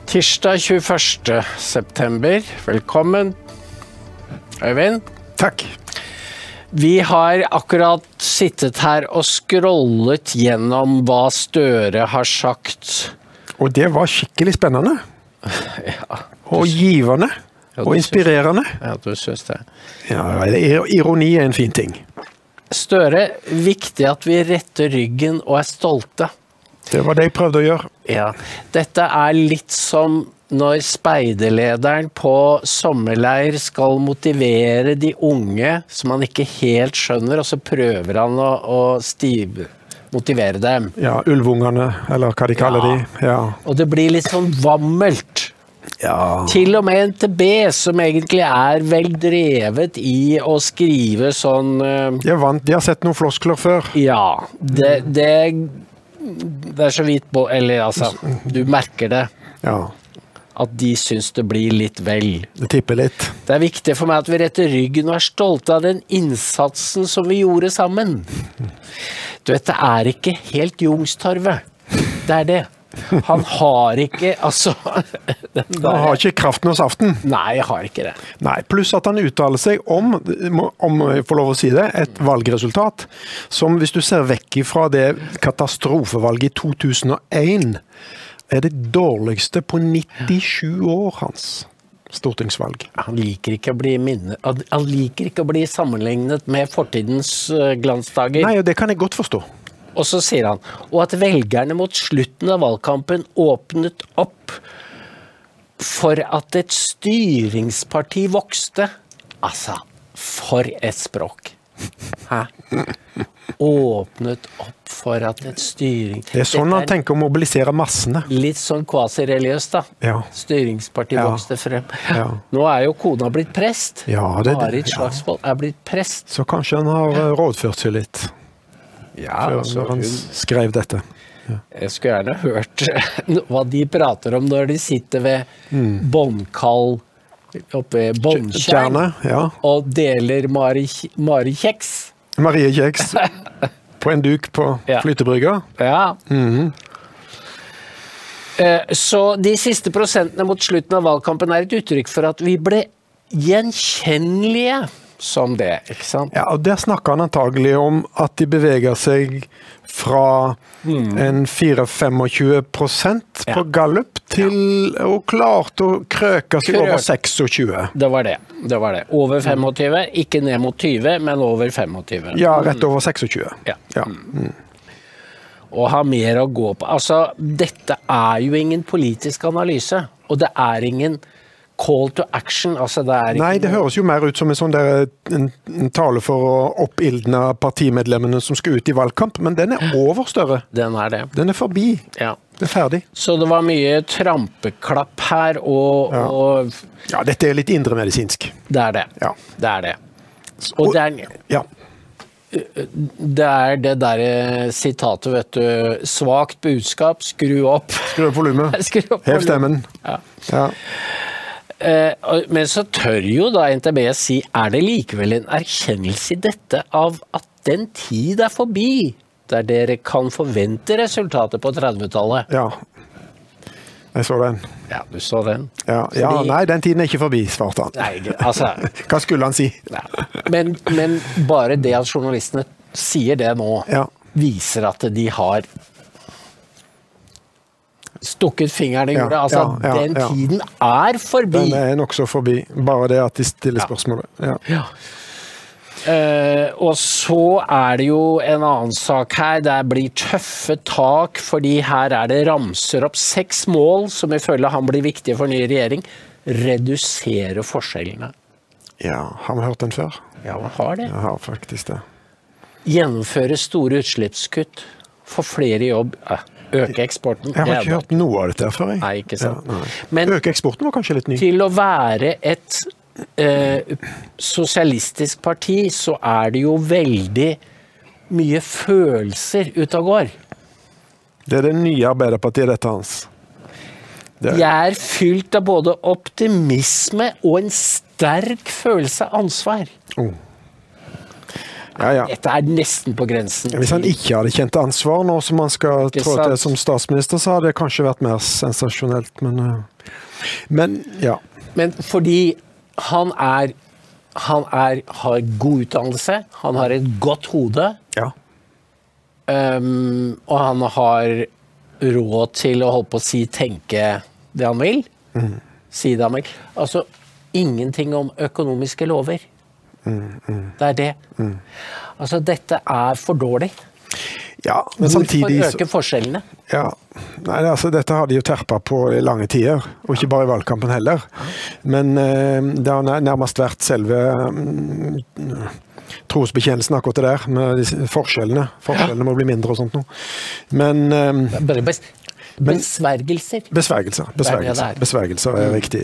Tirsdag 21. september. Velkommen, Øyvind. Takk. Vi har akkurat sittet her og scrollet gjennom hva Støre har sagt. Og det var skikkelig spennende. Ja, og givende. Og inspirerende. Ja, du synes det. Ja, ironi en fin ting. Støre, viktig at vi retter ryggen og stolte. Det var det jeg prøvde å gjøre. Ja, dette litt som når speiderlederen på sommerleir skal motivere de unge som han ikke helt skjønner, og så prøver han å motivere dem. Ja, ulvungene, eller hva de kaller de. Ja. Og det blir litt sånn vammelt. Ja. Til og med NTB, som egentlig vel drevet i å skrive sånn... De har sett noen floskler før. Ja, det så vidt på, eller altså, du merker det. Ja. At de synes det blir litt vel. Det tipper litt. Det viktig for meg at vi retter ryggen og stolte av den innsatsen som vi gjorde sammen. Du vet, det ikke helt Youngstorget. Det det. Han har ikke, altså... Han har ikke kraften og saften. Nei, jeg har ikke det. Nei, pluss at han uttaler seg om jeg får lov å si det, et valgresultat som hvis du ser vekk fra det katastrofevalget i 2001, det dårligste på 97 år hans stortingsvalg. Han liker ikke å bli sammenlignet med fortidens glansdager. Nei, og det kan jeg godt forstå. Og så sier han, og at velgerne mot slutten av valgkampen åpnet opp for at et styringsparti vokste. Altså, for et språk. Hæ? Åpnet opp for at et styring... Det sånn han tenker å mobilisere massene. Litt sånn quasi-religiøst da. Ja. Styringsparti vokste frem. Ja. Nå jo kona blitt prest. Ja, Marit Slagsvold blitt prest. Så kanskje han har rådført seg litt. Ja, altså, han skrev dette. Ja. Jeg skulle gjerne hørt hva de prater om når de sitter ved båndkall oppe ved båndtjern og deler Marie Kjeks. Marie Kjeks på en duk på flytebrygga. Ja. Så de siste prosentene mot slutten av valgkampen et uttrykk for at vi ble gjenkjennelige som det, ikke sant? Ja, og der snakker han antagelig om at de beveger seg fra en 4-25% på Gallup til å klart å krøke seg over 26. Det var det. Over 25, ikke ned mot 20, men over 25. Ja, rett over 26. Ja. Og ha mer å gå på. Altså, dette jo ingen politisk analyse, og det ingen call to action, altså det Nei, det høres jo mer ut som en tale for å oppildne partimedlemmene som skal ut i valgkamp, men den overstørre. Den det. Den forbi. Ja. Det ferdig. Så det var mye trampeklapp her, og... Ja, dette litt indremedisinsk. Det det. Ja. Det det. Og det Ja. Det der sitatet, vet du, svagt budskap, skru opp. Skru opp volumet. Hev stemmen. Ja. Men så tør jo da NTB si, det likevel en erkjennelse i dette av at den tid forbi, der dere kan forvente resultater på 30-tallet? Ja, jeg så den. Ja, du så den. Ja, nei, den tiden ikke forbi, svarte han. Nei, altså... Hva skulle han si? Ja. Men bare det at journalistene sier det nå, viser at de har... stukket fingeren i jordet, altså den tiden forbi. Den nok så forbi, bare det at de stiller spørsmålet. Ja. Og så det jo en annen sak her, det blir tøffe tak, fordi her det ramser opp 6 mål som ifølge han blir viktige for ny regjering, redusere forskjellene. Ja, har vi hørt den før? Ja, man har det. Jeg har faktisk det. Gjennomføre store utslippskutt, få flere jobb, øke eksporten. Jeg har ikke hørt noe av dette før. Nei, ikke sant. Ja, men øke eksporten var kanskje litt ny. Til å være et sosialistisk parti, så det jo veldig mye følelser ut og går. Det det nye Arbeiderpartiet, dette hans. Jeg fylt av både optimisme og en sterk følelse av ansvar. Ja. Dette nesten på grensen. Hvis han ikke hadde kjent ansvar nå som han skal Ikke trå til sant? som statsminister, så hadde det kanskje vært mer sensasjonelt, men ja. Men fordi han har god utdannelse, han har et godt hode, Ja. og han har råd til å holde på å tenke det han vil. Si det han vil. Altså, ingenting om økonomiske lover. Det det. Altså, dette for dårlig. Ja, men Hvorfor samtidig øke forskjellene? Ja, nei, altså dette har de jo terpet på i lange tider, og ikke bare i valgkampen heller. Men det har nærmest vært selve trosbekjennelsen akkurat det der, med disse forskjellene. Forskjellene må bli mindre og sånt noe. Men Bare besvergelser. Besvergelser riktig.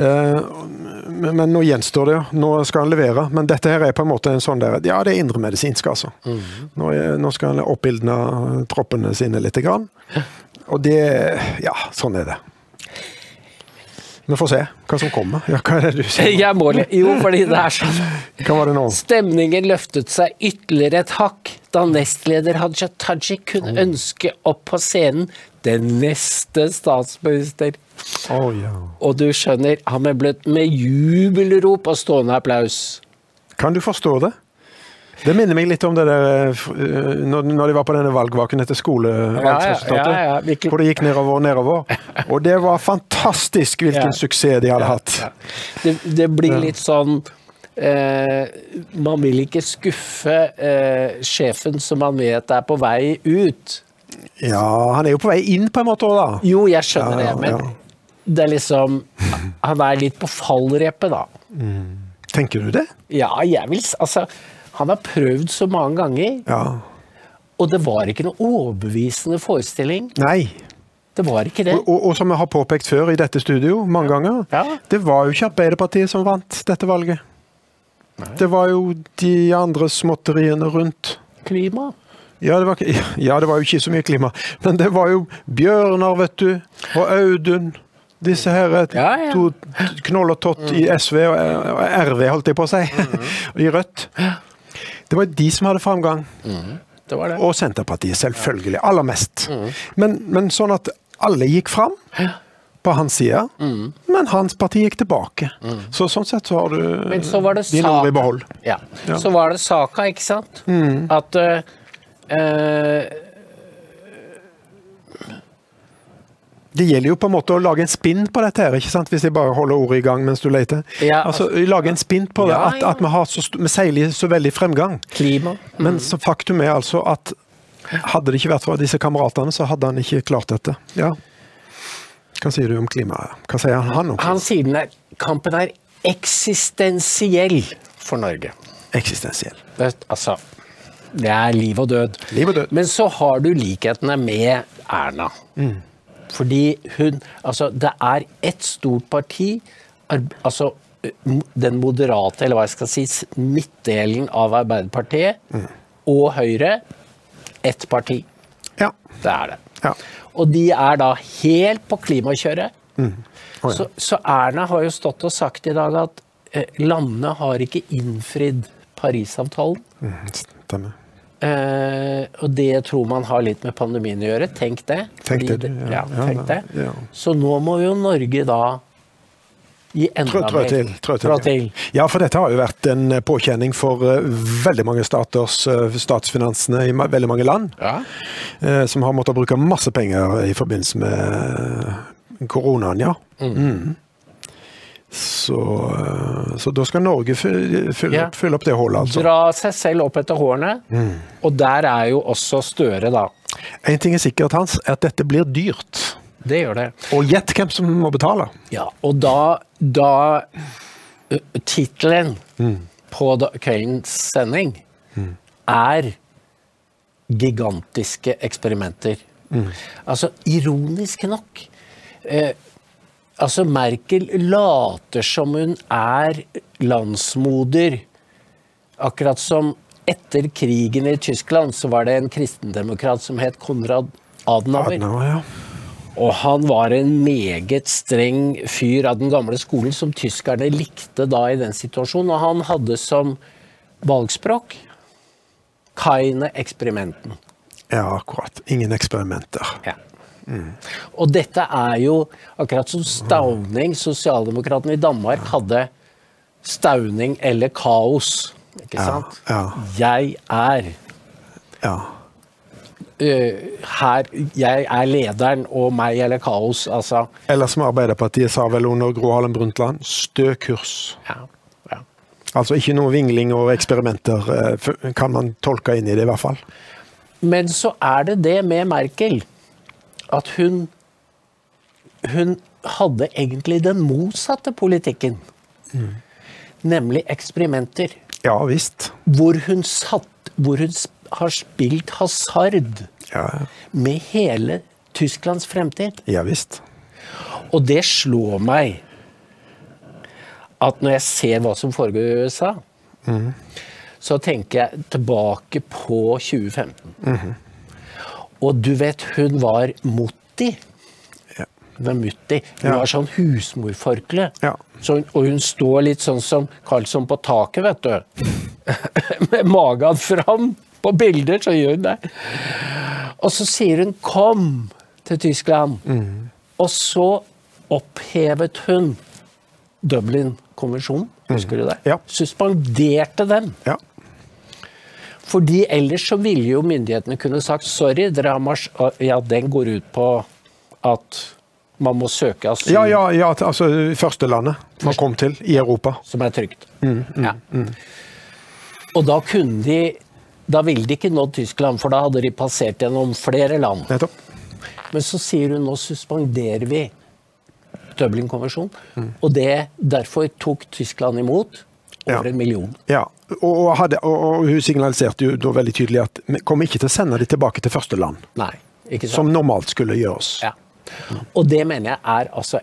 Men nå gjenstår det jo. Nå skal han levere. Men dette her på en måte en sånn der, ja, det indremedisinsk, altså. Nå skal han oppildne troppene sine litt grann. Og det, ja, sånn det. Vi får se hva som kommer. Ja, hva det du sier? Jo, fordi det sånn. Hva var det nå? Stemningen løftet seg ytterligere et hakk da nestleder Hadia Tajik kunne ønske opp på scenen den neste statsminister. Ja. Og du skjønner, han ble med jubelrop og stående applaus. Kan du forstå det? Det minner meg litt om det der når de var på denne valgvaken etter skolevalgsresultatet, hvor det gikk nedover. Og det var fantastisk hvilken suksess de hadde hatt. Det blir litt sånn man vil ikke skuffe sjefen som man vet på vei ut. Ja, han jo på vei inn på en måte også, da. Jo, jeg skjønner det, men det liksom han litt på fallrepet, da. Tenker du det? Ja, altså han har prøvd så mange ganger, og det var ikke noe overbevisende forestilling. Nei. Det var ikke det. Og som jeg har påpekt før i dette studio, mange ganger, det var jo ikke Arbeiderpartiet som vant dette valget. Nei. Det var jo de andre småtteriene rundt. Klima. Ja, det var jo ikke så mye klima, men det var jo Bjørnar, vet du, og Audun. Disse her to knoll og tott i SV og RV, holdt jeg på å si, i Rødt. Det var de som hadde framgang. Det var det. Og Senterpartiet, selvfølgelig, aller mest. Men sånn at alle gikk fram på hans side, men hans parti gikk tilbake. Så sånn sett så har du din ord i behold. Ja. Så var det saka, ikke sant? At det gjelder jo på en måte å lage en spinn på dette her, ikke sant? Hvis jeg bare holder ordet i gang mens du leter. Altså, lage en spinn på det, at vi seiler så veldig fremgang. Klima. Men så faktum altså at hadde det ikke vært for disse kameratene, så hadde han ikke klart dette. Ja. Hva sier du om klimaet? Hva sier han om klimaet? Han sier kampen eksistensiell for Norge. Eksistensiell. Altså, det liv og død. Liv og død. Men så har du likhetene med Erna. Fordi altså det et stort parti, altså den moderate, eller hva jeg skal si, midtdelen av Arbeiderpartiet, og Høyre, ett parti. Ja. Det det. Ja. Og de da helt på klimakjøret. Så Erna har jo stått og sagt i dag at landene har ikke innfridd Parisavtalen. Stemmer. Og det tror man har litt med pandemien å gjøre. Tenk det. Tenk det. Tenk det. Så nå må jo Norge da gi enda mer. Trå til. Ja, for dette har jo vært en påkjenning for veldig mange statsfinansene i veldig mange land, som har måttet bruke masse penger i forbindelse med koronaen, Så da skal Norge fylle opp det hålet, altså. Dra seg selv opp etter hårene, og der jo også Støre, da. En ting sikkert, Hans, at dette blir dyrt. Det gjør det. Og gjett hvem som må betale. Ja, og da titelen på kveldens sending gigantiske eksperimenter. Altså, ironisk nok, altså Merkel later som hun landsmoder, akkurat som etter krigen i Tyskland så var det en kristendemokrat som het Konrad Adenauer. Og han var en meget streng fyr av den gamle skolen som tyskerne likte da i den situasjonen, og han hadde som valgspråk keine Experimenten. Ja, akkurat. Ingen eksperimenter. Ja. Og dette jo akkurat som stauning. Sosialdemokratene i Danmark hadde stauning eller kaos. Ikke sant? Jeg her, jeg lederen og meg eller kaos, altså. Eller som Arbeiderpartiet sa vel under Gro Harlem Brundtland, stø kurs. Altså ikke noe vingling og eksperimenter, kan man tolke inn i det i hvert fall. Men så det med Merkel, at hun hadde egentlig den motsatte politikken. Nemlig eksperimenter. Ja, visst. Hvor hun har spilt hasard med hele Tysklands fremtid. Ja, visst. Og det slår meg at når jeg ser hva som foregår i USA, så tenker jeg tilbake på 2015. Og du vet, hun var Mutti. Hun var Mutti. Hun var sånn husmorforkle. Og hun står litt sånn som Karlsson på taket, vet du. Med magen fram. På bilder så gjør hun det. Og så sier hun, kom til Tyskland. Og så opphevet hun Dublin-konvensjonen. Husker du det? Suspenderte den. Fordi ellers så ville jo myndighetene kunne sagt, sorry, den går ut på at man må søke asyl. Altså første landet man kom til i Europa. Som trygt. Og da da ville de ikke nådd Tyskland, for da hadde de passert gjennom flere land. Nettopp. Men så sier hun, nå suspenderer vi Dublin-konvensjonen, og derfor tok Tyskland imot over 1 million. Ja, og hun signaliserte jo da veldig tydelig at vi kommer ikke til å sende de tilbake til første land. Nei, ikke sant? Som normalt skulle gjøres. Og det mener jeg altså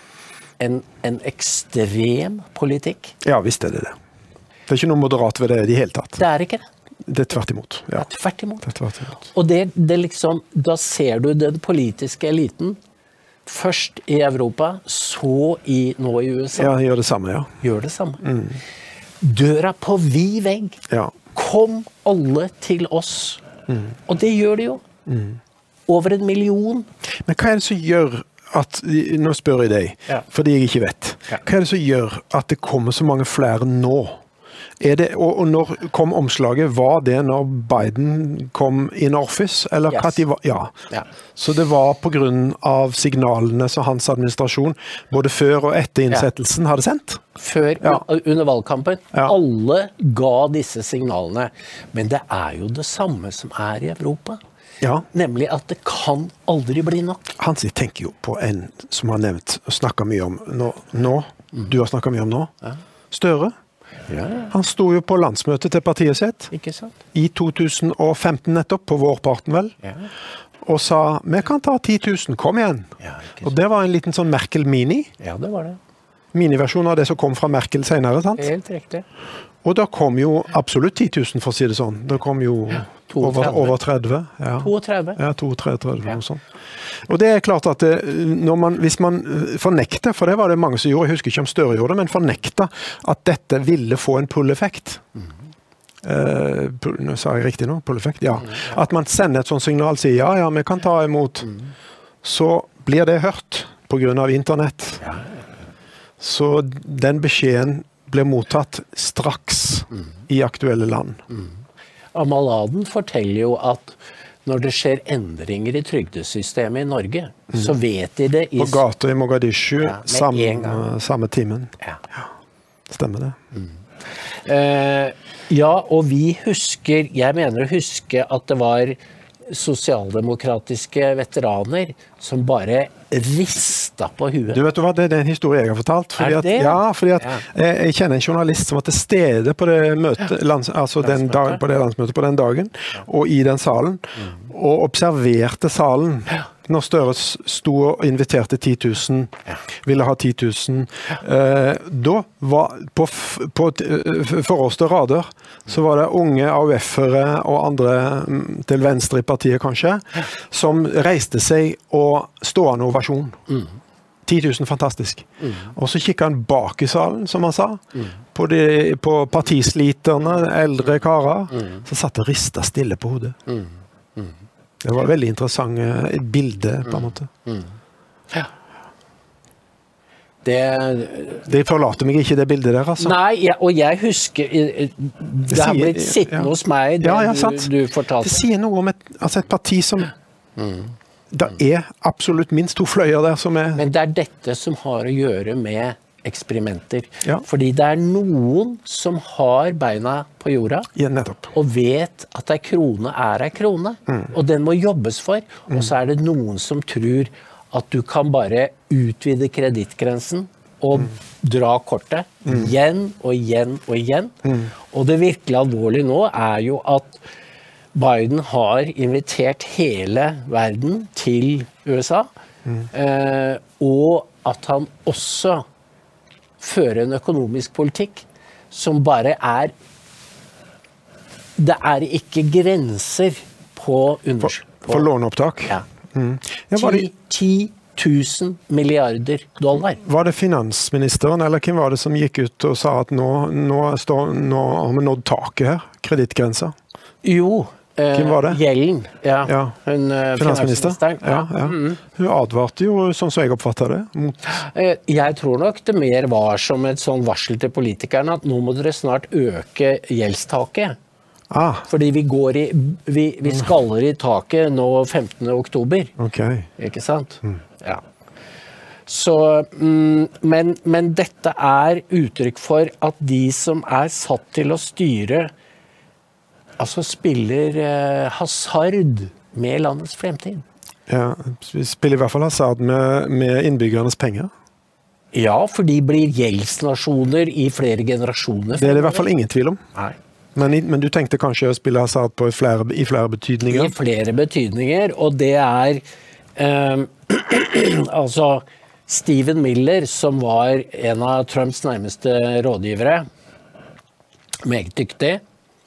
en ekstrem politikk. Ja, visst det det. Det ikke noe moderat ved det i det hele tatt. Det ikke det. Det tvert imot. Tvert imot. Og det liksom, da ser du den politiske eliten først i Europa, så nå i USA. Ja, gjør det samme, Gjør det samme. Døra på vid vegg. Kom alle til oss. Og det gjør de jo. Over 1 million. Men hva det som gjør at, nå spør jeg deg, fordi jeg ikke vet, hva det som gjør at det kommer så mange flere nå? Og når kom omslaget, var det når Biden kom in office? Eller hva de var? Så det var på grunn av signalene som hans administrasjon, både før og etter innsettelsen, hadde sendt? Før, under valgkampen. Alle ga disse signalene. Men det jo det samme som i Europa. Nemlig at det kan aldri bli nok. Hansi tenker jo på en som har nevnt og snakket mye om nå. Du har snakket mye om nå. Støre. Han stod jo på landsmøtet til partiet sitt i 2015 nettopp, på vårparten vel, og sa, vi kan ta 10 000, kom igjen. Og det var en liten sånn Merkel Mini. Ja, det var det. Miniversjon av det som kom fra Merkel senere, sant? Helt riktig. Og da kom jo absolutt 10 000, for å si det sånn. Det kom jo over 30. 32. Ja, 32, noe sånt. Og det klart at hvis man fornekter, for det var det mange som gjorde, jeg husker ikke om Støre gjorde det, men fornekter at dette ville få en pull-effekt. Nå sa jeg riktig nå, pull-effekt, At man sender et sånt signal, sier vi kan ta imot. Så blir det hørt på grunn av internett. Så den beskjeden ble mottatt straks i aktuelle land. Amal-Aden forteller jo at når det skjer endringer i trygdesystemet i Norge, så vet de det på gata i Mogadishu samme timen. Stemmer det. Og vi husker, jeg mener å huske at det var sosialdemokratiske veteraner som bare ristet på huet. Du vet hva, det en historie jeg har fortalt. Fordi at jeg kjenner en journalist som var til stede på det møtet, på det landsmøtet på den dagen, og i den salen, og observerte salen. Når Støre sto og inviterte 10 000, ville ha 10 000, da var på forreste rader, så var det unge AUF-ere og andre til venstre i partiet kanskje, som reiste seg og stående ovasjon. 10 000, fantastisk. Og så kikket han bak i salen, som han sa, på partisliterne, eldre karer, så satt det ristet stille på hodet. Det var et veldig interessant bilde, på en måte. Ja. Det forlater meg ikke, det bildet der, altså. Nei, og jeg husker, det har blitt sittende hos meg, du fortalte. Det sier noe om et parti som... Det absolutt minst 2 fløyer der som Men det dette som har å gjøre med eksperimenter. Ja. Fordi det noen som har beina på jorda, nettopp. Og vet at ei krone ei krone, og den må jobbes for. Og så det noen som tror at du kan bare utvide kredittgrensen og dra kortet igjen og igjen og igjen. Og det virkelig alvorlige nå jo at Biden har invitert hele verden til USA, og at han også fører en økonomisk politikk som bare det ikke grenser på for låneopptak? Ja. 10 000 milliarder dollar. Var det finansministeren, eller hvem var det som gikk ut og sa at nå har vi nådd taket her, kredittgrensa? Jo, hvem var det? Yellen, hun finansministeren. Hun advarte jo, sånn som jeg oppfattet det. Jeg tror nok det mer var som et sånn varsel til politikerne at nå må dere snart øke gjeldstaket. Fordi vi skaller i taket nå 15. oktober. Ikke sant? Ja. Så, men dette uttrykk for at de som satt til å styre altså spiller hasard med landets fremtid. Ja, spiller i hvert fall hasard med innbyggernes penger. Ja, for de blir gjeldsnasjoner i flere generasjoner. Det det i hvert fall ingen tvil om. Nei. Men du tenkte kanskje å spille hasard i flere betydninger? I flere betydninger, og det altså Stephen Miller, som var en av Trumps nærmeste rådgivere, meget dyktig,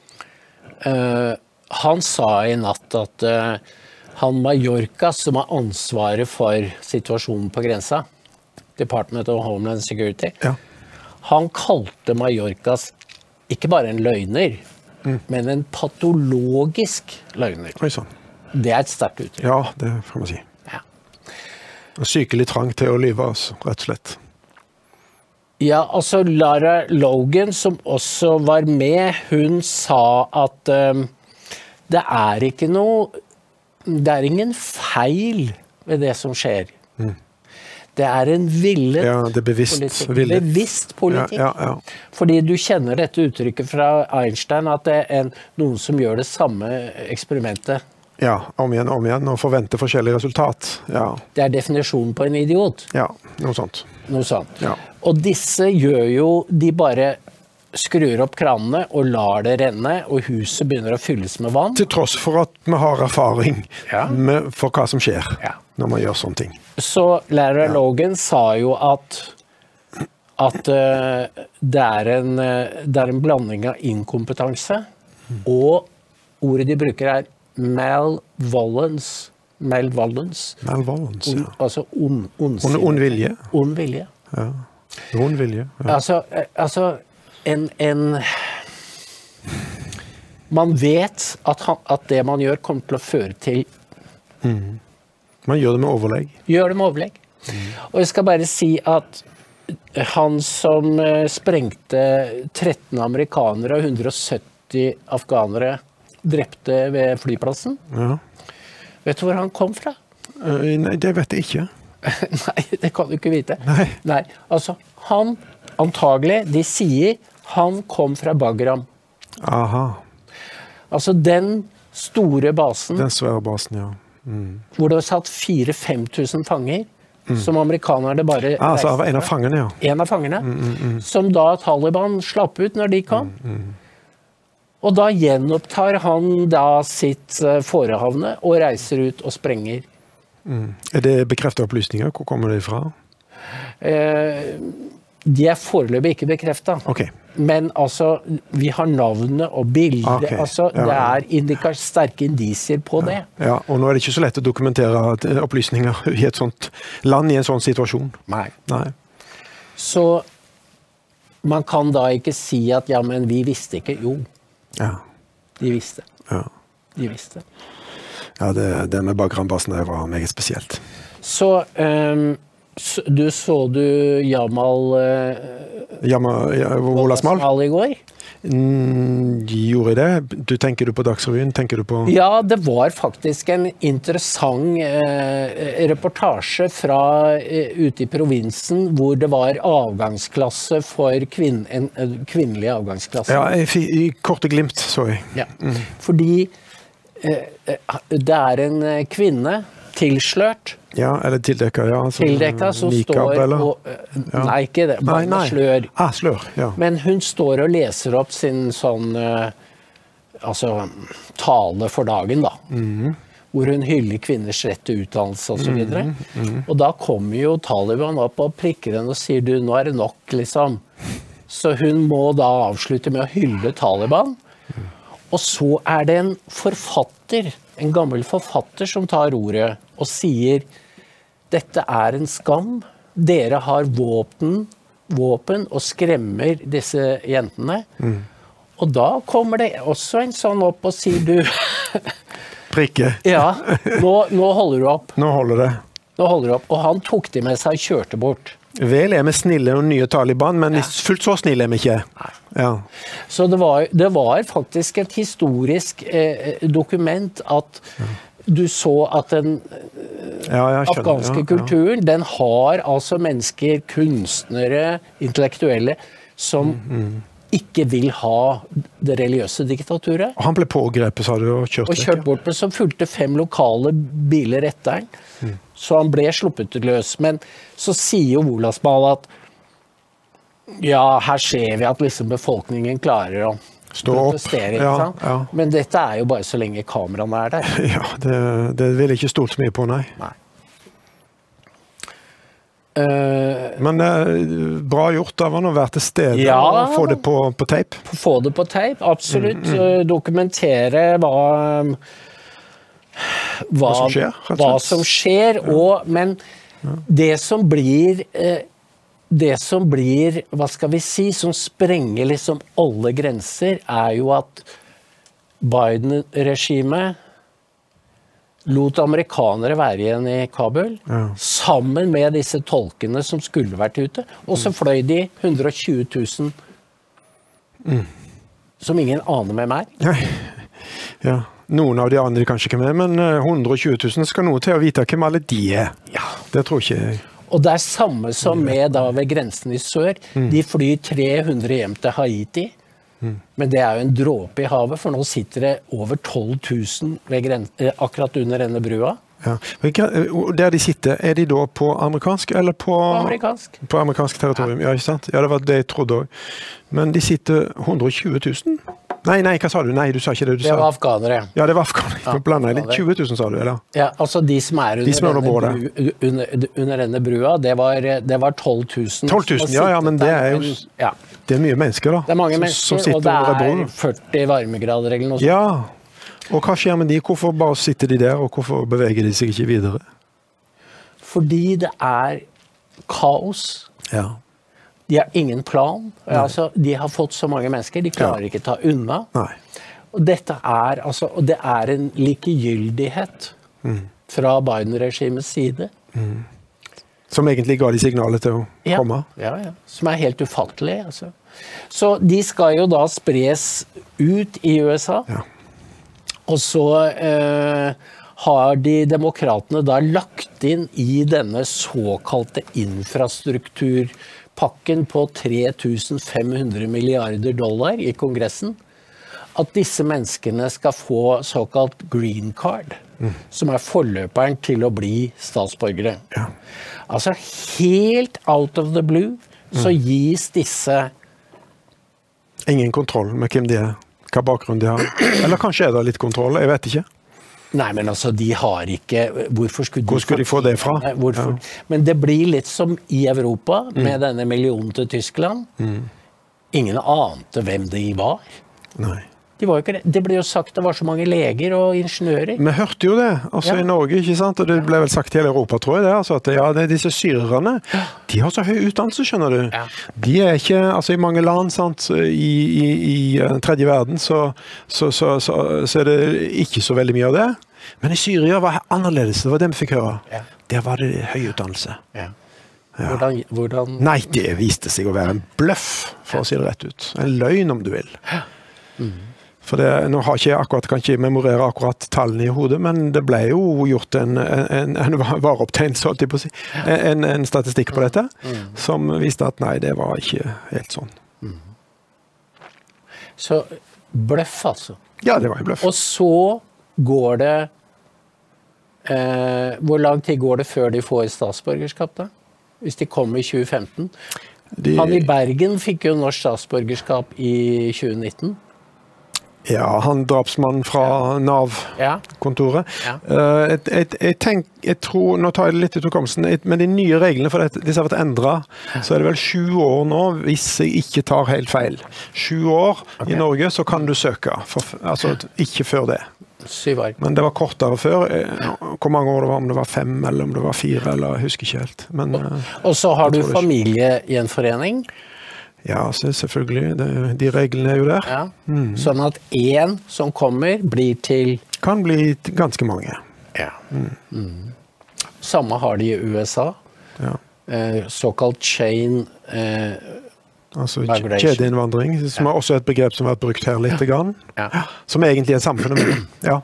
han sa i natt at han Mallorca, som har ansvaret for situasjonen på grensa, Department of Homeland Security, han kalte Mallorcas ikke bare en løgner, men en patologisk løgner. Det et sterkt uttrykk. Ja, det får man si. Og sykelig trang til å lyve oss, rett og slett. Ja, altså Lara Logan, som også var med, hun sa at det ikke noe, det ingen feil ved det som skjer. Det en villet det bevisst politikk. Ja. Fordi du kjenner dette uttrykket fra Einstein, at det noen som gjør det samme eksperimentet. Ja, om igjen, og forventer forskjellige resultat. Ja. Det definisjonen på en idiot. Ja, noe sånt. Ja. Og disse gjør jo, de bare skrur opp kranene og lar det renne, og huset begynner å fylles med vann. Til tross for at vi har erfaring for hva som skjer når man gjør sånne ting. Så Lara Logan sa jo at det en blanding av inkompetanse, og ordet de bruker malvolence, altså ond vilje. Ond vilje. Ja. Ond vilje. Ja. Altså man vet at det man gjør kommer til å føre til Man gjør det med overlegg. Og jeg skal bare si at han som sprengte 13 amerikanere og 170 afghanere drepte ved flyplassen. Vet du hvor han kom fra? Nei, det vet jeg ikke. Nei, det kan du ikke vite. Nei. Altså, han antagelig, de sier, han kom fra Bagram. Aha. Altså, den store basen. Den svære basen, ja. Hvor det var satt 4-5 000 fanger, som amerikanerne bare altså, en av fangene, En av fangene, som da Taliban slapp ut når de kom. Og da gjenopptar han da sitt forehavne og reiser ut og sprenger. Det bekreftet opplysninger? Hvor kommer det fra? De foreløpig ikke bekreftet. Ok. Men altså, vi har navnet og bildet, Ok, altså, ja. det sterke indisier på det. Ja, og nå er det ikke så lett å dokumentere opplysninger i et sånt land i en sånn situasjon. Nei. Nei. Så man kan da ikke si at, ja, men vi visste ikke. Jo, Ja. de visste. Ja. De visste. Ja, det med Bagram-basen der var meget spesielt. Så du Jamal Wolasmal? I går? Gjorde jeg det? Tenker du på Dagsrevyen? Tenker du på... Ja, det var faktisk en interessant reportasje fra ute i provinsen, hvor det var avgangsklasse for en kvinnelig avgangsklasse. Ja, i korte glimt, så jeg. Ja. Fordi det er en kvinne tilslørt. Ja, eller tildekket, ja. Tildekket som nikab, står eller? og... Nei, ikke det. Bare slør. Slør, ja. Men hun står og leser opp sin sånn... altså, tale for dagen, da. Hvor hun hyller kvinners rett til utdannelse og så videre. Og da kommer jo Taliban opp og prikker henne og sier, du, nå er det nok, liksom. Så hun må da avslutte med å hylle Taliban. Og så er det en forfatter, en gammel forfatter som tar ordet og sier, dette er en skam, dere har våpen og skremmer disse jentene. Og da kommer det også en sånn opp og sier du... Prikke. Ja, nå holder du opp. Nå holder det. Nå holder du opp. Og han tok de med seg og kjørte bort. Vel er vi snille og nye Taliban, men fullt så snille er vi ikke. Ja. Så det var faktisk et historisk dokument at du så at den afghanske kulturen, den har altså mennesker, kunstnere, intellektuelle, som ikke vil ha det religiøse diktaturet. Og han ble pågrepet, sa du, og kjørt bort, men så fulgte 5 lokale biler etter han. Så han ble sluppet løs. Men så sier jo Wolasmal at ja, her ser vi at liksom befolkningen klarer å protestere, ikke sant? Ja. Men dette er jo bare så lenge kameraene er der. Ja, det vil jeg ikke stolt så mye på, nei. Men bra gjort, det var noe vært til stede å få det på tape. Få det på tape, absolutt. Dokumentere hva som skjer, men det som blir hva skal vi si, som sprenger liksom alle grenser, er jo at Biden-regimet lot amerikanere være igjen i Kabul, sammen med disse tolkene som skulle vært ute, og så fløy de 120 000 som ingen aner med meg. Ja. Noen av de aner kanskje ikke med, men 120 000 skal noe til å vite hvem alle de er. Ja. Det tror ikke jeg. Og det er samme som med da ved grensen i sør. De flyr 300 hjem til Haiti, men det er jo en dråpe i havet, for nå sitter det over 12 000 akkurat under denne brua. Ja. Der de sitter, er de da på amerikansk eller på amerikansk? På amerikansk territorium, ja, ikke sant? Ja, det var det jeg trodde også. Men de sitter 120 000? Nei, hva sa du? Nei, du sa ikke det du sa. Det var afghanere. Ja, det var afghanere. Ja, blandet litt. 20 000 sa du, eller? Ja, altså de som er under denne brua, det var 12 000. 12 000, ja, men det er jo det er mye mennesker da. Det er mange mennesker, og det er 40 varmegrader eller noe sånt. Ja, og hva skjer med de? Hvorfor bare sitter de der, og hvorfor beveger de seg ikke videre? Fordi det er kaos. Ja. De har ingen plan. Altså, de har fått så mange mennesker, de klarer ikke ta unna. Nei. Og dette er, altså, og det er en likegyldighet fra Biden-regimets side. Som egentlig ga de signalet til å komme? Ja. Som er helt ufattelig, altså. Så de skal jo da spres ut i USA. Ja. Og så har de demokratene da lagt inn i denne såkalte infrastrukturpakken på 3.500 milliarder dollar i Kongressen, at disse menneskene skal få såkalt green card, som er forløperen til å bli statsborgere. Ja. Altså helt out of the blue så gis disse... Ingen kontroll med hvem de er, hva bakgrunn de har. Eller kanskje er det litt kontroll, jeg vet ikke. Nei, men altså, de har ikke... Hvor skulle de få det fra? Hvorfor? Ja. Men det blir litt som i Europa, med denne millionen til Tyskland. Ingen ante hvem de var. Nei. De var jo ikke det. Det ble jo sagt det var så mange leger og ingeniører. Vi hørte jo det, altså i Norge, ikke sant? Og det ble vel sagt i hele Europa, tror jeg det, altså at ja, det er disse syrerne, de har så høy utdannelse, skjønner du. Ja. De er ikke, altså i mange land, sant, i tredje verden, så er det ikke så veldig mye av det. Men i Syria var det annerledes, det var det vi fikk høre. Ja. Der var det høy utdannelse. Ja. Ja. Hvordan... Nei, det viste seg å være en bløff, for å si det rett ut. En løgn, om du vil. For nå har ikke jeg kan ikke memorere akkurat tallene i hodet, men det ble jo gjort en vareopptegnelse, holdt jeg på å si, en statistikk på dette, som viste at nei, det var ikke helt sånn. Så bløff altså? Ja, det var en bløff. Og så går det, hvor lang tid går det før de får statsborgerskap da? Hvis de kom i 2015? Han i Bergen fikk jo norsk statsborgerskap i 2019. Ja, han drapsmannen fra NAV-kontoret. Ja. Jeg tror, nå tar jeg det litt ut av komsten, men de nye reglene for disse har vært endret, så er det vel 7 år nå, hvis jeg ikke tar helt feil. 7 år i Norge, så kan du søke, altså ikke før det. 7 år. Men det var kortere før. Hvor mange år det var, om det var 5, eller om det var 4, eller jeg husker ikke helt. Men, og så har du familiegjenforening? Ja, selvfølgelig. De reglene er jo der. Ja. Sånn at en som kommer blir til... Kan bli ganske mange. Ja. Samme har de i USA. Ja. Såkalt chain altså kjedeinnvandring, som er også et begrep som har vært brukt her litt grann. Ja. Som egentlig er samfunnet. Ja.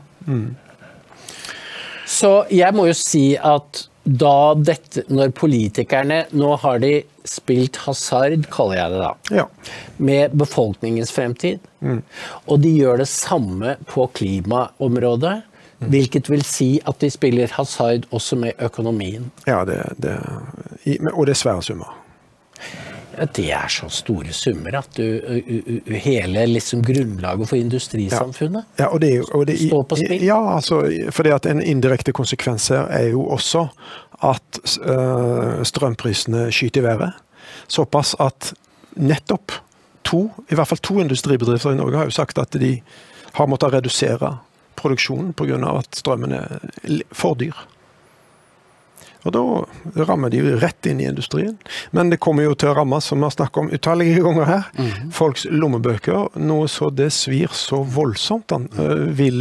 Så jeg må jo si at da når politikerne, nå har de spilt hasard, kaller jeg det da, med befolkningens fremtid, og de gjør det samme på klimaområdet, hvilket vil si at de spiller hasard også med økonomien. Ja, og det er svære summer. Ja, det er så store summer at hele liksom grunnlaget for industrisamfunnet står på spill. Ja, altså, fordi at en indirekte konsekvens her er jo også at strømprisene skyter i været. Såpass at nettopp i hvert fall 2 industribedrifter i Norge har jo sagt at de har måttet redusere produksjonen på grunn av at strømmen er for dyr. Og da rammer de jo rett inn i industrien. Men det kommer jo til å ramme, som vi har snakket om utallige ganger her, folks lommebøker, noe så det svir så voldsomt. Vil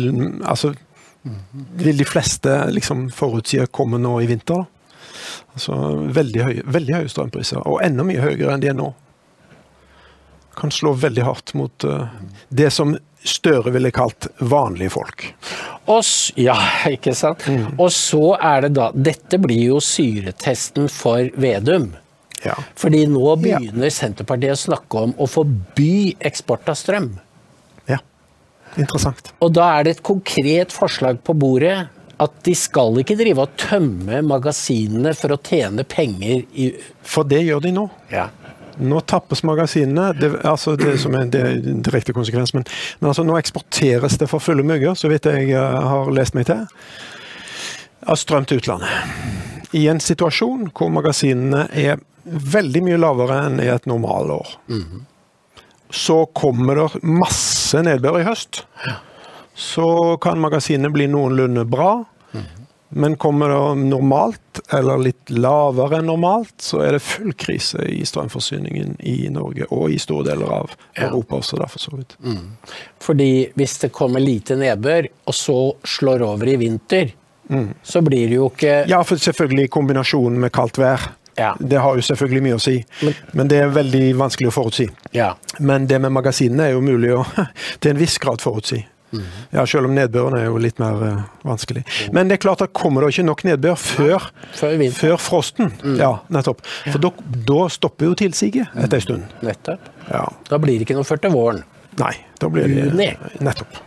de fleste liksom forutsier komme nå i vinter da? Altså veldig høye strømpriser, og enda mye høyere enn de er nå. Kan slå veldig hardt mot det som Støre ville kalt vanlige folk. Ja, ikke sant? Og så er det da, dette blir jo syretesten for Vedum. Ja. Fordi nå begynner Senterpartiet å snakke om å forby eksport av strøm. Ja, interessant. Og da er det et konkret forslag på bordet at de skal ikke drive og tømme magasinene for å tjene penger i... For det gjør de nå. Ja. Nå tappes magasinene, det som er en direkte konsekvens, men altså nå eksporteres det for fulle mugger, så vidt jeg har lest meg til, av strøm til utlandet. I en situasjon hvor magasinene er veldig mye lavere enn i et normalår. Så kommer det masse nedbør i høst. Så kan magasinene bli noenlunde bra, men kommer det normalt, eller litt lavere enn normalt, så er det full krise i strømforsyningen i Norge, og i store deler av Europa også, derfor så vidt. Fordi hvis det kommer lite nedbør, og så slår over i vinter, så blir det jo ikke... Ja, for selvfølgelig i kombinasjon med kaldt vær. Ja. Det har jo selvfølgelig mye å si, men det er veldig vanskelig å forutsi. Ja. Men det med magasinene er jo mulig å til en viss grad forutsi. Ja, selv om nedbøren er jo litt mer vanskelig. Men det er klart at kommer det ikke nok nedbør før frosten. Ja, nettopp. For da stopper jo tilsiget etter en stund. Nettopp. Ja. Da blir det ikke noe før til våren. Nei, da blir det nettopp.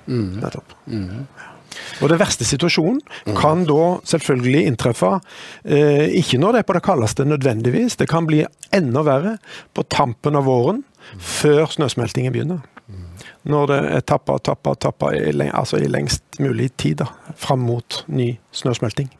Og det verste situasjonen kan da selvfølgelig inntreffe, ikke når det er på det kaldeste nødvendigvis, det kan bli enda verre på tampen av våren, før snøsmeltingen begynner. Når det tappa i lengst mulig tid da, fram mot ny snøsmelting.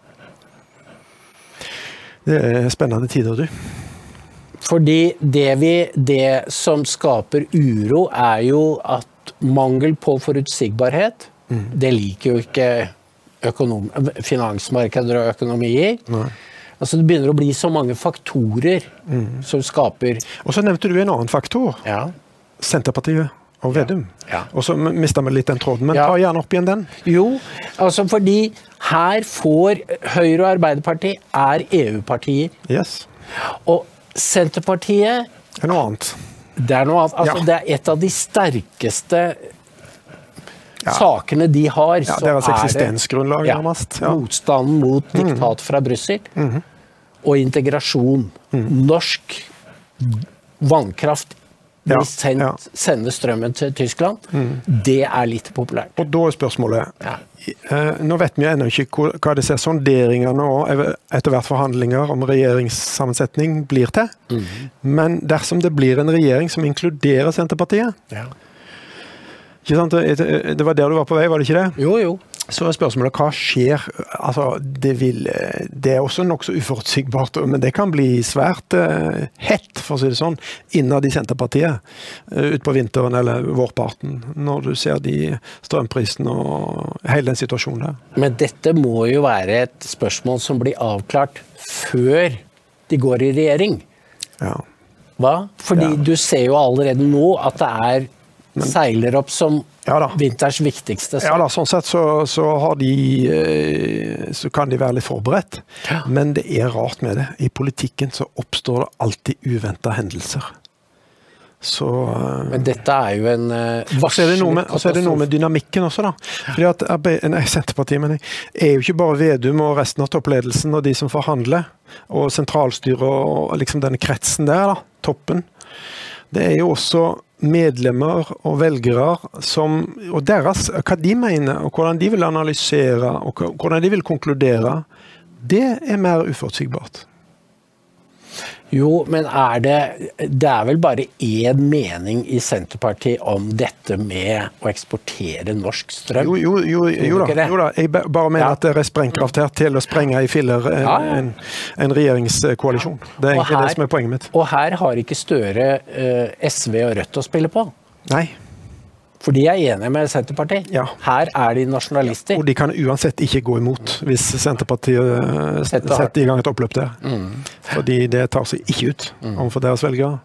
Det spennende tider, du. Fordi det som skaper uro jo at mangel på forutsigbarhet, det liker jo ikke finansmarkeder og økonomier. Nei. Altså det begynner å bli så mange faktorer som skaper... Og så nevnte du en annen faktor. Ja. Senterpartiet og Vedum. Ja. Og så mistet vi litt den tråden, men ta gjerne opp igjen den. Jo, altså fordi her får Høyre og Arbeiderpartiet EU-partier. Yes. Og Senterpartiet... Noe annet. Det noe annet. Altså det et av de sterkeste sakene de har. Ja, deres eksistensgrunnlag nærmest. Ja. Motstanden mot diktat fra Brussel. Og integrasjon. Norsk vannkraft sender strømmen til Tyskland. Det litt populært. Og da spørsmålet. Nå vet vi ennå ikke hva disse sonderingene og etter hvert forhandlinger om regjeringssammensetning blir til. Men dersom det blir en regjering som inkluderer Senterpartiet, ikke sant? Det var der du var på vei, var det ikke det? Jo. Så spørsmålet, hva skjer? Altså, det også nok så uforutsigbart, men det kan bli svært hett, for å si det sånn, innad i Senterpartiet, ut på vinteren eller vårparten, når du ser de strømprisene og hele den situasjonen der. Men dette må jo være et spørsmål som blir avklart før de går i regjering. Ja. Hva? Fordi du ser jo allerede nå at det seiler opp som vinters viktigste. Ja da, sånn sett så har så kan de være litt forberedt. Men det rart med det. I politikken så oppstår det alltid uventede hendelser. Men dette jo en varsel. Og så det noe med dynamikken også da. Fordi at Senterpartiet, men jo ikke bare Vedum og resten av toppledelsen og de som forhandler, og sentralstyret og liksom denne kretsen der da, toppen. Det jo også medlemmer og velgere og deres, hva de mener, og hvordan de vil analysere, og hvordan de vil konkludere, det mer uforutsigbart. Jo, men det vel bare én mening i Senterpartiet om dette med å eksportere norsk strøm? Jo da. Jeg bare mener at det sprengkraft her til å sprenge i filler en regjeringskoalisjon. Det egentlig det som poenget mitt. Og her har ikke Støre SV og Rødt å spille på? Nei. For de enige med Senterpartiet. Ja. Her de nasjonalister. Og de kan uansett ikke gå imot hvis Senterpartiet setter i gang et oppløp der. Fordi det tar seg ikke ut overfor deres velgere.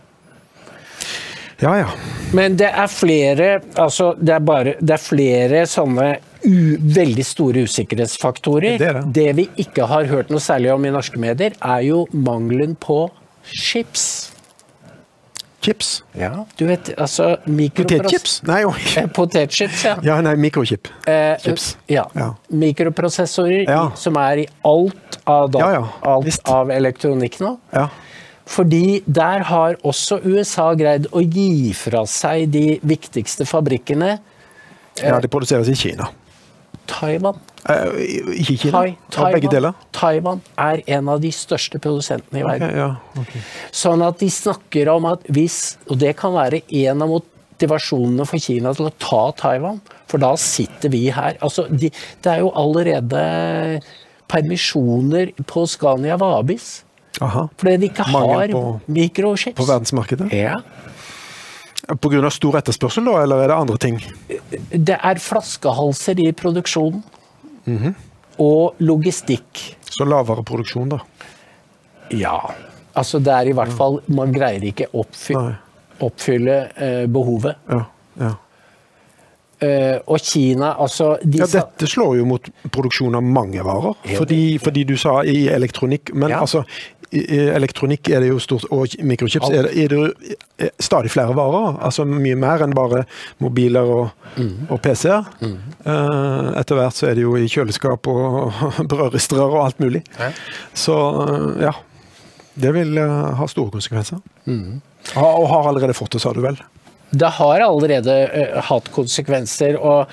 Ja. Men det flere, altså det flere sånne veldig store usikkerhetsfaktorer. Det vi ikke har hørt noe særlig om i norske medier, jo mangelen på chips. Chips? Ja, du vet, altså Potetchips? Nei, potetchips, ja. Ja, nei, mikrochip. Chips. Ja. Mikroprosessorer som i alt av elektronikk nå. Ja. Fordi der har også USA greid å gi fra seg de viktigste fabrikkene. Ja, det produseres i Kina. Taiwan. Ikke Kina? Av begge deler? Taiwan en av de største produsentene i verden. Okay. Sånn at de snakker om at og det kan være en av motivasjonene for Kina til å ta Taiwan, for da sitter vi her. Altså, det jo allerede permisjoner på Scania Vabis. Aha. Fordi de ikke har mikrochips. På verdensmarkedet? Ja. På grunn av stor etterspørsel da, eller det andre ting? Det flaskehalser i produksjonen. Og logistikk. Så lavere produksjon da? Ja, altså det i hvert fall, man greier ikke oppfylle behovet. Ja. Og Kina, altså... dette slår jo mot produksjon av mange varer, fordi du sa i elektronikk, men altså, elektronikk det jo stort, og mikrochips det stadig flere varer, altså mye mer enn bare mobiler og PC-er. Etter hvert så det jo i kjøleskap og brødristere og alt mulig. Så det vil ha store konsekvenser. Og har allerede fått det, sa du vel? Det har allerede hatt konsekvenser, og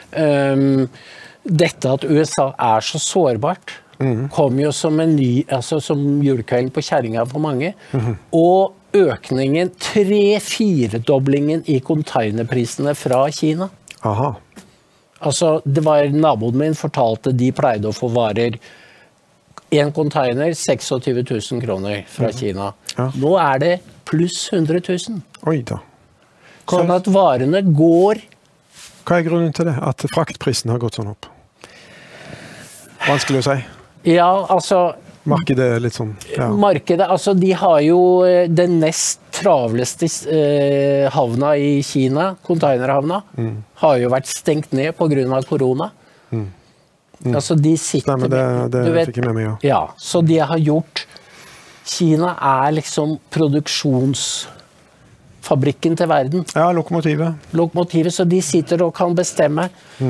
dette at USA så sårbart, kom jo som en ny, altså som julekvelden på kjerringa for mange, og økningen, 3-4-doblingen i containerprisene fra Kina. Aha. Altså, det var naboen min fortalte de pleide å få varer en container, 26 000 kroner fra Kina. Ja. Nå er det pluss 100 000. Oi da. Sånn at varene går. Hva er grunnen til det? At fraktprisen har gått sånn opp? Vanskelig å si. Ja, altså... Markedet er litt sånn... Ja. Markedet, altså de har jo den nest travleste havna i Kina, containerhavna, har jo vært stengt ned på grunn av korona. Altså de sitter... Stemmer, det fikk jeg med meg, ja. Ja, så de har gjort... Kina er liksom produksjonsfabrikken til verden. Ja, lokomotivet. Lokomotivet, så de sitter og kan bestemme.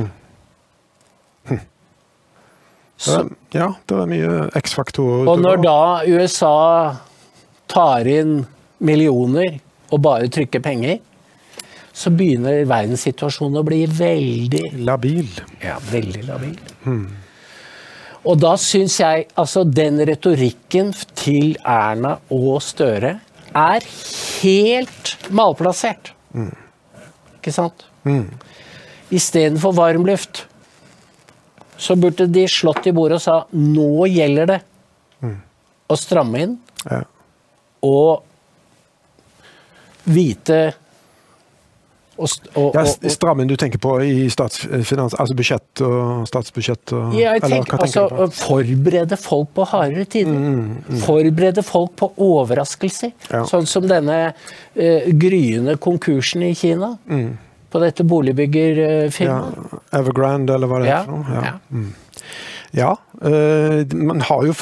Så, ja, det er mye X-faktorer. Og når da USA tar inn millioner og bare trykker penger, så begynner verdenssituasjonen å bli veldig... Labil. Ja, veldig labil. Og da synes jeg, altså den retorikken til Erna og Støre er helt malplassert. Ikke sant? I stedet for varmluft, så burde de slått i bordet og sa, nå gjelder det å stramme inn og vite stramme inn du tenker på i statsfinans, altså budsjett og statsbudsjett og, jeg tenker, altså, forberede folk på hardere tider. Forberede folk på overraskelser. Sånn som denne gryende konkursen i Kina. På dette boligbyggerfirmaet. Ja, Evergrande, eller hva det er for noe. Ja, man har jo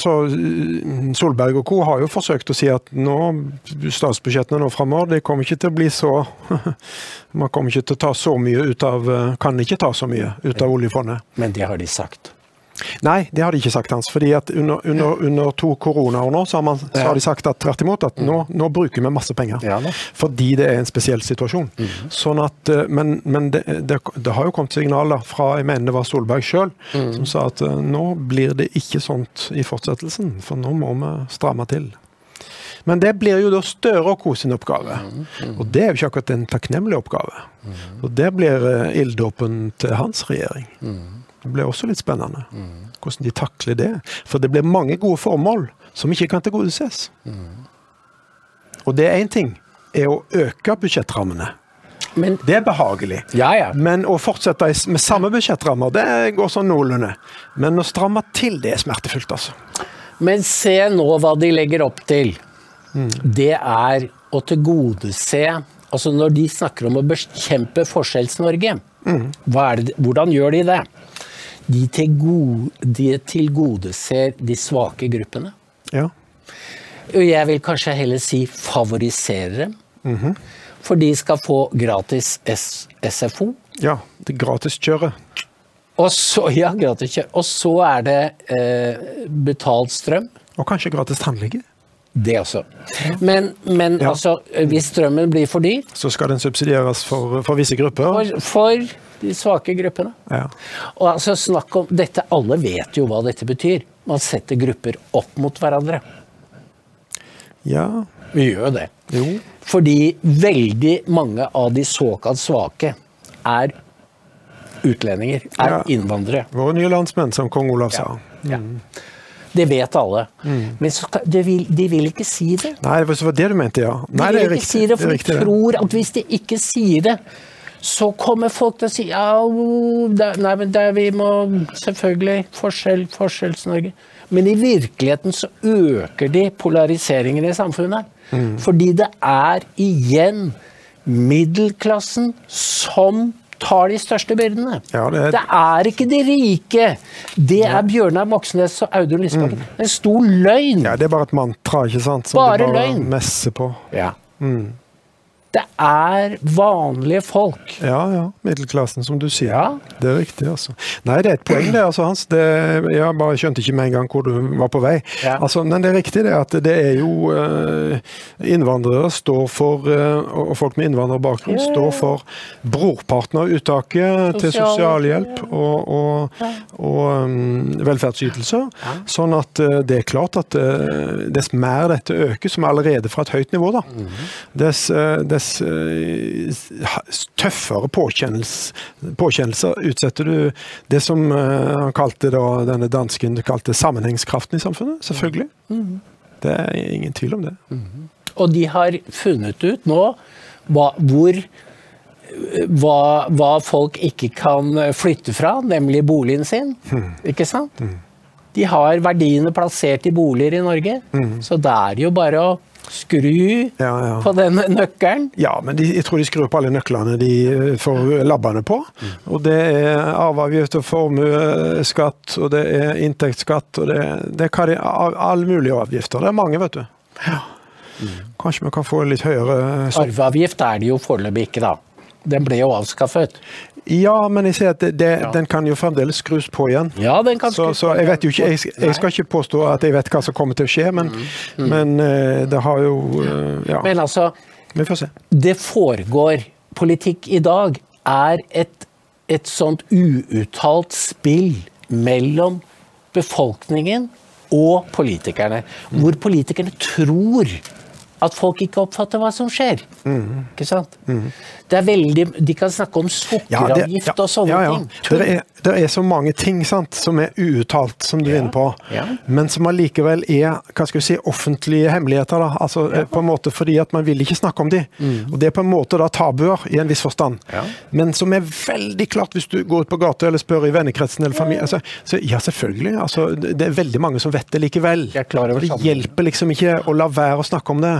Solberg og Co. har jo forsøkt å si at nå, statsbudsjettene nå fremover, det kommer ikke til å bli så, man kommer ikke til å ta så mye kan ikke ta så mye ut av oljefondet. Men det har de sagt. Nei, det har de ikke sagt hans, fordi at under 2 koronaer nå, så har de sagt at tvert imot at nå bruker vi masse penger, fordi det er en spesiell situasjon. Sånn at, men det har jo kommet signaler fra, jeg mener det var Solberg selv, som sa at nå blir det ikke sånt i fortsettelsen, for nå må vi stramme til. Men det blir jo da Støre og Co sin oppgave, og det er jo ikke akkurat en takknemlig oppgave. Og det blir ilddåpen til hans regjering. Det blir også litt spennende hvordan de takler det. For det blir mange gode formål som ikke kan tilgodeses. Og det er en ting, er å øke budsjettrammene. Men, det er behagelig. Men å fortsette med samme budsjettrammer, det går sånn noenlunde. Men å stramme til, det er smertefullt, altså. Men se nå hva de legger opp til. Det er å tilgodese, altså når de snakker om å bekjempe Forskjells-Norge, hvordan gjør de det? De tilgodeser de svake gruppene. Ja. Og jeg vil kanskje heller si favorisere dem. For de skal få gratis SFO. Ja, det gratis kjøret. Og så, gratis kjøret. Og så er det betalt strøm. Og kanskje gratis tannlege. Det også. Men altså, hvis strømmen blir for dyr... Så skal den subsidieres for visse grupper? For de svake gruppene. Og altså snakk om dette, alle vet jo hva dette betyr. Man setter grupper opp mot hverandre. Ja. Vi gjør det. Jo. Fordi veldig mange av de såkalt svake er utlendinger, er innvandrere. Våre nye landsmenn, som Kong Olav sa. Ja. Det vet alle. Men de vil ikke si det. Nei, det var det du mente, ja. Nei, det er riktig. Si det, for de tror at hvis de ikke sier det, så kommer folk til å si, vi må selvfølgelig Forskjells-Norge. Men i virkeligheten så øker de polariseringen i samfunnet. Fordi det er igjen middelklassen som tar de største byrdene. Det er ikke de rike. Det er Bjørnar Moxnes og Audun Lysbakken. En stor løgn. Ja, det er bare et mantra, ikke sant? Som bare løgn. Messer på. Ja. Det vanlige folk. Ja, middelklassen, som du sier. Ja. Det riktig, altså. Nei, det et poeng det, altså, Hans. Jeg bare skjønte ikke med en gang hvor du var på vei. Ja. Altså, men det riktig det at det jo innvandrere står for, og folk med innvandrerbakgrunn står for brorparten av uttaket til sosialhjelp og velferdsytelser. Sånn at det klart at dess mer dette øker, som allerede fra et høyt nivå, da, dess tøffere påkjennelser utsetter du det som han kalte da, denne dansken kalte sammenhengskraften i samfunnet, selvfølgelig. Det ingen tvil om det. Og de har funnet ut nå hva folk ikke kan flytte fra, nemlig boligen sin, ikke sant? De har verdiene plassert i boliger i Norge, så det jo bare å skru på den nøkkelen. Ja, men jeg tror de skrur på alle nøklene de får labbene på. Og det arveavgift og formueskatt, og det inntektsskatt, og det alle mulige avgifter. Det mange, vet du. Ja. Kanskje vi kan få litt høyere... Arveavgift det jo foreløpig ikke, da. Den ble jo avskaffet. Ja, men jeg ser at den kan jo fremdeles skrus på igjen. Ja, den kan skrus på. Så jeg vet jo ikke, jeg skal ikke påstå at jeg vet hva som kommer til å skje, men det har jo, ja. Men altså, vi får se. Det foregår, politikk i dag et sånt uuttalt spill mellom befolkningen og politikerne, hvor politikerne tror at folk ikke oppfatter hva som skjer. Ikke sant? Det veldig... De kan snakke om sukkeravgift og sånne ting. Det så mange ting, sant, som uuttalt, som du inne på, men som allikevel hva skal vi si, offentlige hemmeligheter, da. Altså, på en måte fordi at man vil ikke snakke om de. Og det på en måte da tabuer i en viss forstand. Men som veldig klart, hvis du går ut på gata eller spør i vennekretsen eller familie, så ja, selvfølgelig. Altså, det veldig mange som vet det likevel. Det hjelper liksom ikke å la være å snakke om det.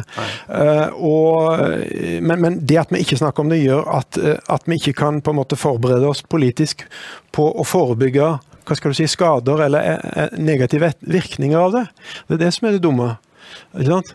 Men det at vi ikke snakker om det gjør at vi ikke kan på en måte forberede oss politisk på å forebygge, hva skal du si, skader eller negative virkninger av det. Det det som det dumme. Ikke sant?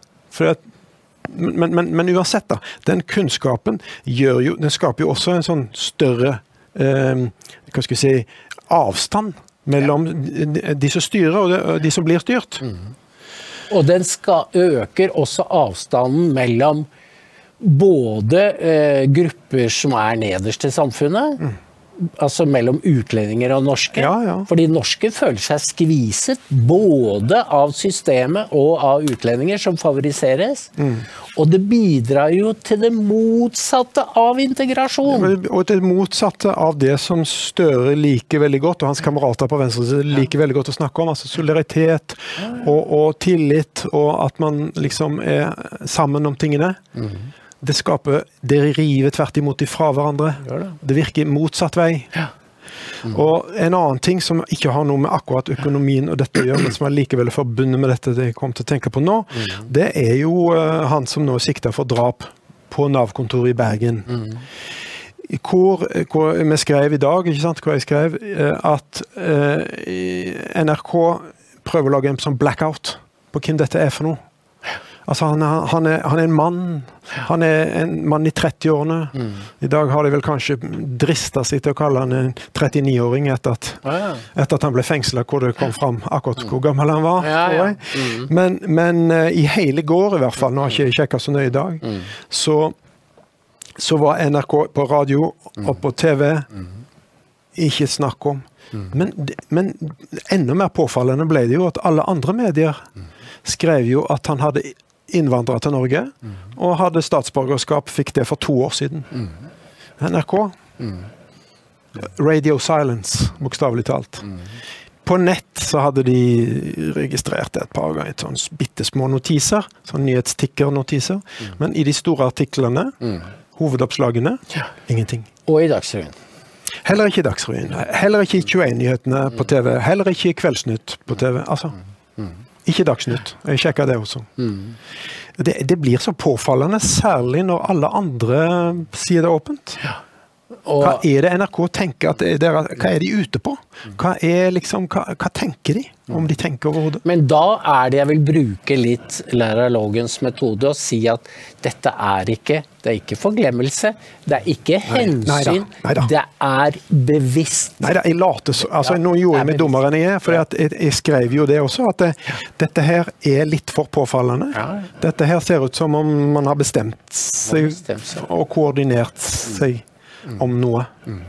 Men uansett da, den kunnskapen den skaper jo også en sånn større hva skal jeg si, avstand mellom de som styrer og de som blir styrt. Og den øker også avstanden mellom både grupper som nederst i samfunnet, altså mellom utlendinger og norske. Fordi norske føler seg skviset både av systemet og av utlendinger som favoriseres. Og det bidrar jo til det motsatte av integrasjon. Og det motsatte av det som Støre liker veldig godt, og hans kamerater på venstre liker veldig godt å snakke om, altså solidaritet og tillit, og at man liksom sammen om tingene. Det river tvert imot fra hverandre. Det virker motsatt vei. Og en annen ting som ikke har noe med akkurat økonomien og dette å gjøre, men som likevel forbundet med dette det jeg kom til å tenke på nå, det jo han som nå sikter for drap på Nav-kontoret i Bergen. Hvor vi skrev i dag, ikke sant, hvor jeg skrev at NRK prøver å lage en sånn blackout på hvem dette for noe. Altså han en mann, han en mann i 30-årene. I dag har de vel kanskje dristet seg til å kalle han en 39-åring etter at han ble fengslet, hvor det kom fram akkurat hvor gammel han var. Men i hele går i hvert fall, nå har jeg ikke sjekket så nøye i dag, så var NRK på radio og på TV ikke snakk om. Men enda mer påfallende ble det jo at alle andre medier skrev jo at han hadde innvandret til Norge, og hadde statsborgerskap, fikk det for 2 år siden. NRK. Radio silence, bokstavelig talt. På nett så hadde de registrert et par ganger sånn bittesmå notiser, sånn nyhetstikker-notiser, men i de store artiklene, hovedoppslagene, ingenting. Og i Dagsrevyen. Heller ikke i Dagsrevyen, heller ikke i 21-nyhetene på TV, heller ikke i Kveldsnytt på TV, altså. Ikke Dagsnytt, jeg sjekker det også. Det blir så påfallende, særlig når alle andre sier det åpent. Hva er det NRK tenker at hva er de ute på? Hva tenker de? Om de tenker over hodet? Men da det jeg vil bruke litt Lara Logans metode og si at dette det er ikke forglemmelse, det ikke hensyn, Neida. Det bevisst. Neida, jeg later så, nå gjorde jeg meg dummere enn jeg for jeg skrev jo det også, at dette her litt for påfallende. Dette her ser ut som om man har bestemt seg og koordinert seg om noe.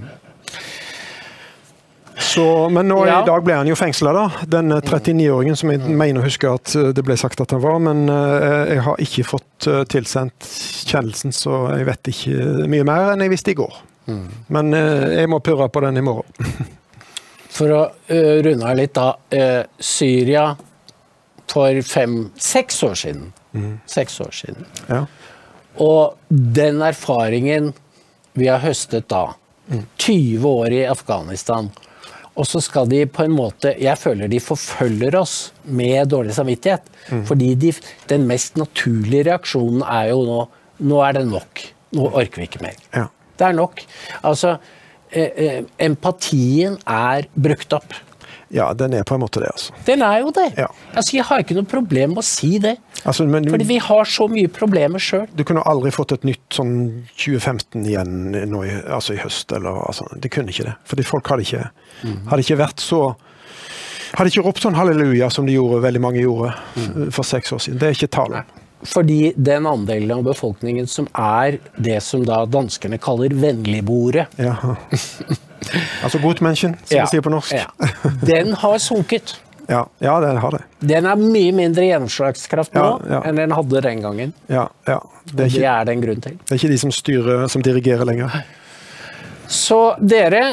Men nå I dag ble han jo fengslet da, den 39-åringen som jeg mener å huske at det ble sagt at han var, men jeg har ikke fått tilsendt kjennelsen, så jeg vet ikke mye mer enn jeg visste I går. Men jeg må purre på den I morgen. For å runde av litt da, Syria for 6 år siden. 6 år siden. Ja. Og den erfaringen vi har høstet da, 20 år I Afghanistan, og så skal de på en måte, jeg føler de forfølger oss med dårlig samvittighet, fordi den mest naturlige reaksjonen jo nå det nok, nå orker vi ikke mer. Ja. Det nok. Altså, empatien brukt opp. Ja, den på en måte det, altså. Den jo det. Ja. Altså, jeg har ikke noe problem med å si det. Altså, fordi vi har så mye problemer selv. Du kunne aldri fått et nytt sånn 2015 igjen nå I høst, eller altså, det kunne ikke det. Fordi folk hadde ikke vært så, hadde ikke ropt sånn halleluja som de gjorde, veldig mange gjorde for 6 år siden. Det ikke tale om. Fordi den andelen av befolkningen som det som da danskerne kaller vennligbordet. Ja. Altså godmennesken, som vi sier på norsk. Ja. Den har sunket. Ja, den har det. Den mye mindre gjennomslagskraft nå enn den hadde den gangen. Ja. Det det den grunn til. Det ikke de som styrer, som dirigerer lenger. Så dere,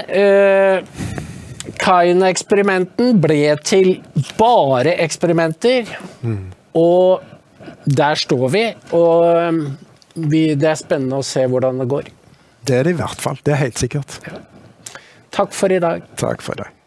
Kain-eksperimenten ble til bare eksperimenter, og der står vi, og det spennende å se hvordan det går. Det det I hvert fall, det helt sikkert. Takk for I dag. Takk for I dag.